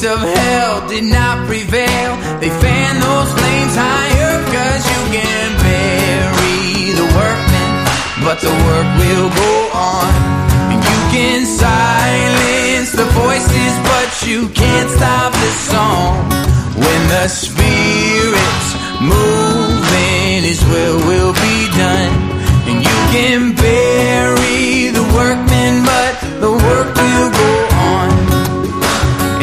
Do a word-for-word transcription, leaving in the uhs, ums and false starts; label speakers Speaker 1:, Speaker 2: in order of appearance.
Speaker 1: of hell did not prevail. They fan those flames higher, cause you can bury the workmen, but the work will go on. And you can silence the voices, but you can't stop the song. When the Spirit's moving, His will will be done. And you can